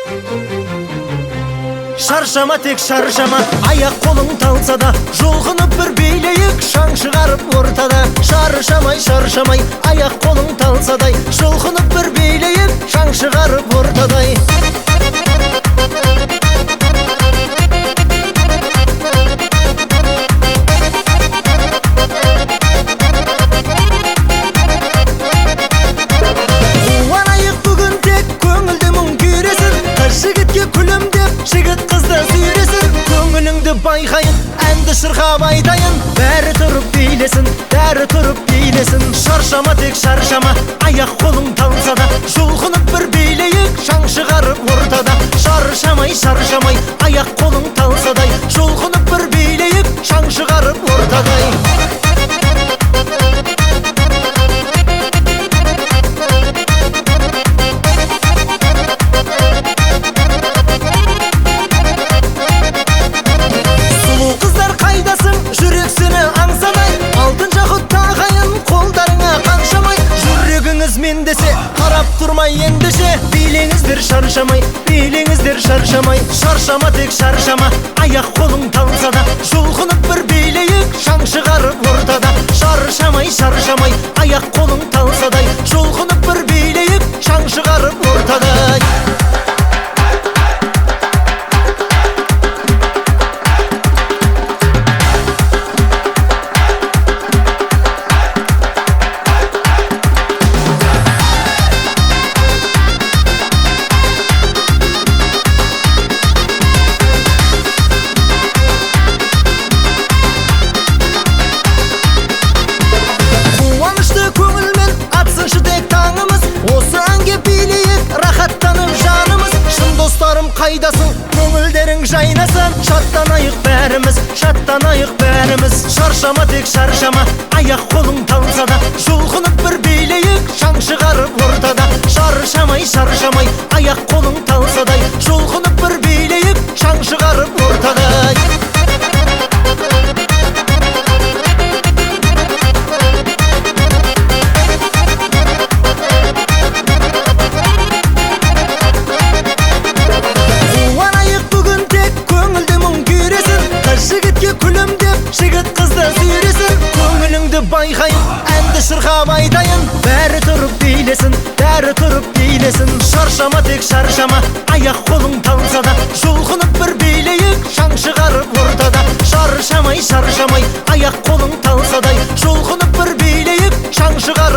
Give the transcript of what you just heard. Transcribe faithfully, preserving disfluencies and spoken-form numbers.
Шаршама, тек шаршама, аяқ қолың талса да, жұлқынып бір билейік, шаң шығарып ортада. Шаршамай, шаршамай, аяқ қолың талсадай, жұлқынып бір билейік, шаң шығарып ортадай. Қуанайық бүгін тек көңілді мұң күйресін, қыз жігітке күлімдеп, жігіт қызды сүйресін. Көңіліңді байқайын, әнді шырқап айтайын, бәрі тұрып билесін, бәрі тұрып билесін. Шаршама, тек шаршама, аяқ қолың талса да, жұлқынып бір билейік, шаң шығарып ортада. Шаршамай, шаршамай, аяқ қолың талсадай, жұлқынып бір билейік, шаң шығарып ортадай. Мен десе қарап тұрмай ендеше, билеңіздер шаршамай, билеңіздер шаршамай. Шаршама, тек шаршама, аяқ қолың талса да, жұлқынып бір билейік, шаң шығарып ортада. Шаршамай, шаршамай, аяқ қолың талсадай, жұлқынып бір билейік, шаң шығарып ортадай. Қайдасың, көңілдерің жайнасын, шаттанайық бәріміз, шаттанайық бәріміз. Шаршама, тек шаршама, аяқ қолың талса да, жұлқынып бір билейік, шаң шығарып ортада. Шаршамай, шаршамай, аяқ қолың талсадай, жұлқынып бір билейік, шаң шығарып ортадай. Жігіт қызды сүйресін, көңіліңді байқайын, әнді шырқап айтайын, бәрі тұрып билесін, бәрі тұрып билесін. Шаршама, тек шаршама, аяқ қолың талса да, жұлқынып бір билейік, шаң шығарып ортада. Шаршамай, шаршамай, аяқ қолың талсадай, жұлқынып бір билейік, шаң шығарып